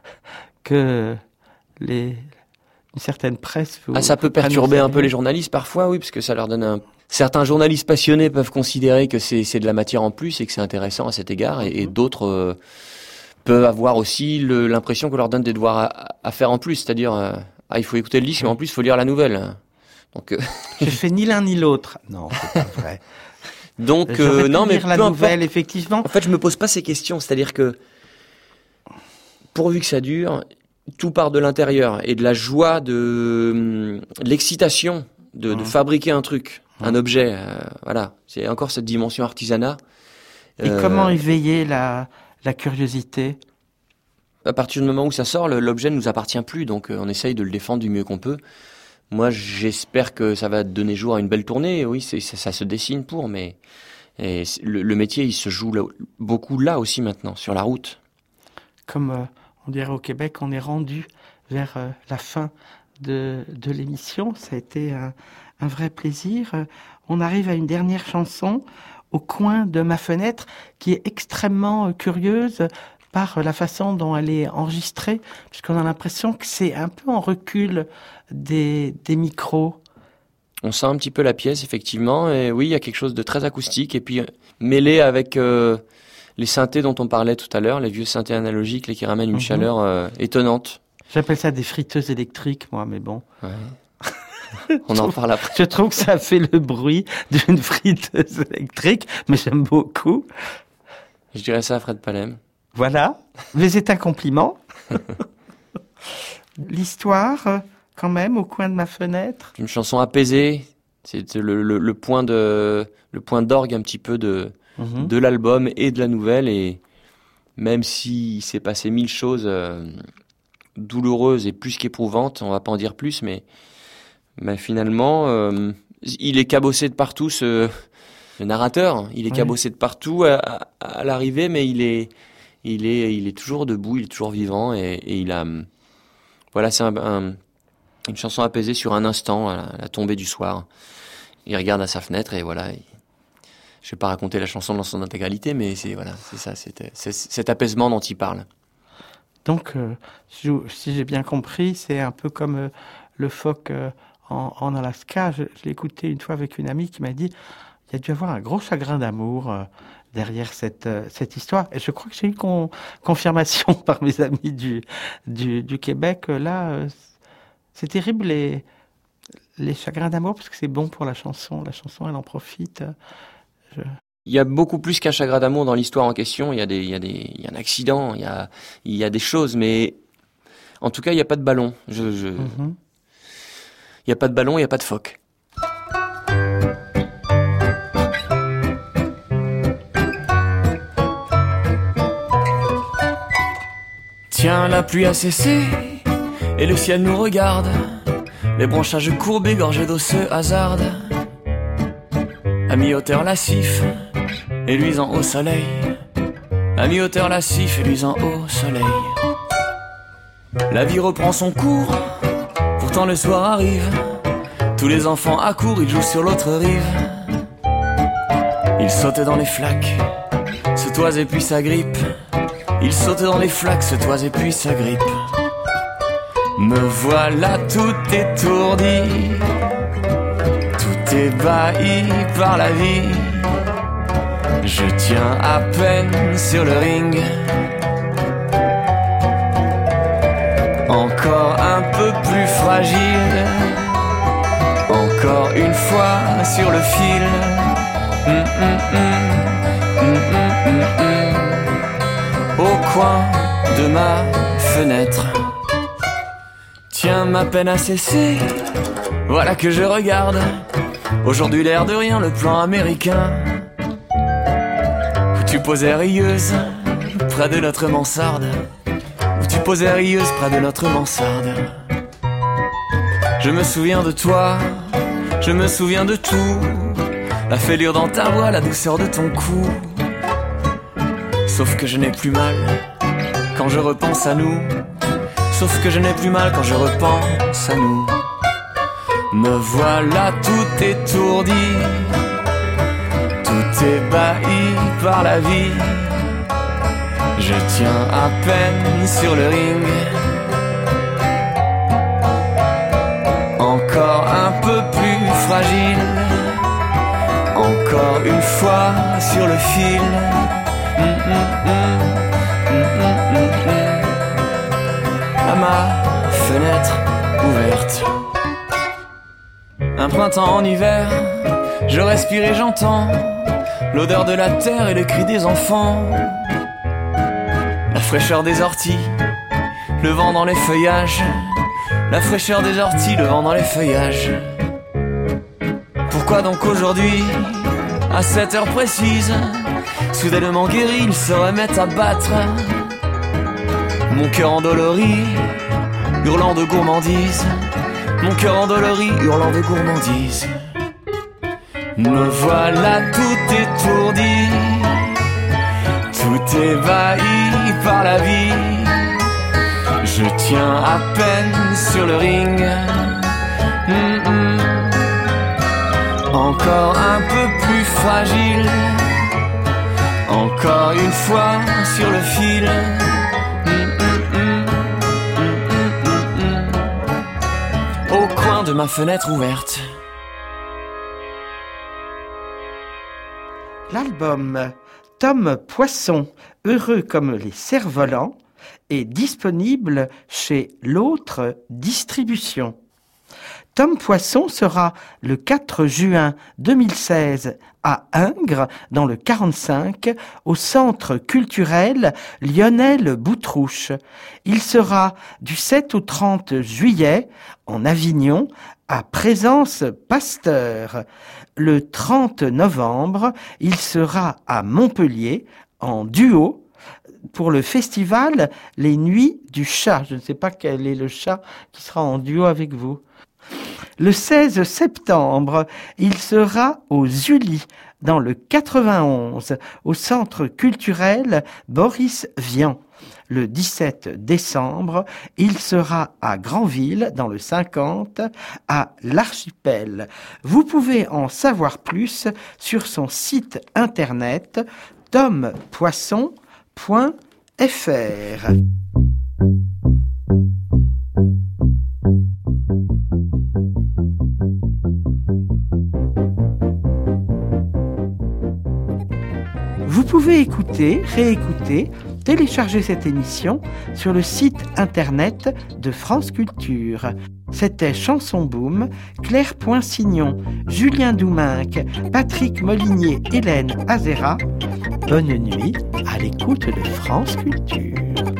que une certaine presse... Ça peut perturber un peu les journalistes parfois, oui, parce que ça leur donne Certains journalistes passionnés peuvent considérer que c'est de la matière en plus et que c'est intéressant à cet égard, et d'autres peuvent avoir aussi l'impression qu'on leur donne des devoirs à faire en plus, c'est-à-dire il faut écouter le disque, mais en plus il faut lire la nouvelle. Donc je fais ni l'un ni l'autre. Non, c'est pas vrai. Donc non, mais lire la nouvelle, effectivement. En fait, je me pose pas ces questions, c'est-à-dire que pourvu que ça dure, tout part de l'intérieur et de la joie, de l'excitation de fabriquer un truc, un objet. Voilà, c'est encore cette dimension artisanat. Et comment éveiller la curiosité? À partir du moment où ça sort, l'objet ne nous appartient plus, donc on essaye de le défendre du mieux qu'on peut. Moi, j'espère que ça va donner jour à une belle tournée. Oui, ça se dessine pour, mais le métier, il se joue beaucoup là aussi maintenant, sur la route. Comme on dirait au Québec, on est rendu vers la fin de l'émission. Ça a été un vrai plaisir. On arrive à une dernière chanson, Au coin de ma fenêtre, qui est extrêmement curieuse par la façon dont elle est enregistrée, puisqu'on a l'impression que c'est un peu en recul des micros. On sent un petit peu la pièce, effectivement, et oui, il y a quelque chose de très acoustique, et puis mêlé avec les synthés dont on parlait tout à l'heure, les vieux synthés analogiques, qui ramènent une chaleur étonnante. J'appelle ça des friteuses électriques, moi, mais bon. Ouais. On en parle après. Je trouve que ça fait le bruit d'une friteuse électrique, mais j'aime beaucoup. Je dirais ça à Fred Palem. Voilà, mais c'est un compliment. L'histoire, quand même, Au coin de ma fenêtre. Une chanson apaisée, c'est le point d'orgue un petit peu de l'album et de la nouvelle, et même s'il s'est passé 1000 choses douloureuses et plus qu'éprouvantes, on va pas en dire plus, mais finalement, il est cabossé de partout, le narrateur, il est cabossé de partout à l'arrivée, mais il est toujours debout, il est toujours vivant, et il a, voilà, c'est une chanson apaisée sur un instant, à la tombée du soir. Il regarde à sa fenêtre et voilà. Je vais pas raconter la chanson dans son intégralité, mais c'est ça, c'est cet apaisement dont il parle. Donc, si j'ai bien compris, c'est un peu comme le phoque en Alaska. Je l'ai écouté une fois avec une amie qui m'a dit il y a dû avoir un gros chagrin d'amour derrière cette histoire. Et je crois que j'ai eu confirmation par mes amis du Québec. Là, c'est terrible les chagrins d'amour, parce que c'est bon pour la chanson. La chanson, elle en profite. Il y a beaucoup plus qu'un chagrin d'amour dans l'histoire en question. Il y a un accident, il y a des choses, mais en tout cas, il n'y a pas de ballon. Il n'y a pas de ballon, il n'y a pas de phoque. Tiens, la pluie a cessé et le ciel nous regarde. Les branchages courbés, gorgés d'eau se hasardent. À mi-hauteur lascif et luisant au soleil. À mi-hauteur lascif et luisant au soleil. La vie reprend son cours, pourtant le soir arrive. Tous les enfants accourent, ils jouent sur l'autre rive. Ils sautent dans les flaques, se toisent et puis s'agrippent. Ils sautent dans les flaques, se toisent et puis s'agrippent. Me voilà tout étourdi, tout ébahi par la vie. Je tiens à peine sur le ring. Encore un peu plus fragile, encore une fois sur le fil. Au coin de ma fenêtre. Tiens, ma peine a cessé, voilà que je regarde. Aujourd'hui l'air de rien, le plan américain. Où tu posais rieuse, près de notre mansarde. Où tu posais rieuse, près de notre mansarde. Je me souviens de toi, je me souviens de tout. la fêlure dans ta voix, la douceur de ton cou. Sauf que je n'ai plus mal quand je repense à nous. Sauf que je n'ai plus mal quand je repense à nous. Me voilà tout étourdi, tout ébahi par la vie. Je tiens à peine sur le ring. Encore un peu plus fragile, encore une fois sur le fil. À ma fenêtre ouverte. Un printemps en hiver, je respire et j'entends l'odeur de la terre et le cri des enfants. La fraîcheur des orties, le vent dans les feuillages. La fraîcheur des orties, le vent dans les feuillages. Pourquoi donc aujourd'hui, à cette heure précise, soudainement guéri, il se remet à battre? Mon cœur endolori, hurlant de gourmandise. Mon cœur endolori, hurlant de gourmandise. Me voilà tout étourdi, tout ébahi par la vie. Je tiens à peine sur le ring. Encore un peu plus fragile, encore une fois sur le fil. Au coin de ma fenêtre ouverte. L'album Tom Poisson, heureux comme les cerfs-volants, est disponible chez l'autre distribution. Tom Poisson sera le 4 juin 2016 à Ingres, dans le 45, au Centre culturel Lionel Boutrouche. Il sera du 7 au 30 juillet en Avignon, à Présence Pasteur. Le 30 novembre, il sera à Montpellier, en duo, pour le festival Les Nuits du Chat. Je ne sais pas quel est le chat qui sera en duo avec vous. Le 16 septembre, il sera aux Ully, dans le 91, au Centre culturel Boris Vian. Le 17 décembre, il sera à Granville, dans le 50, à l'Archipel. Vous pouvez en savoir plus sur son site internet tompoisson.fr. Vous pouvez écouter, réécouter, télécharger cette émission sur le site internet de France Culture. C'était Chanson Boom, Claire Poinsignon, Julien Douminc, Patrick Molinier, Hélène Azera. Bonne nuit à l'écoute de France Culture.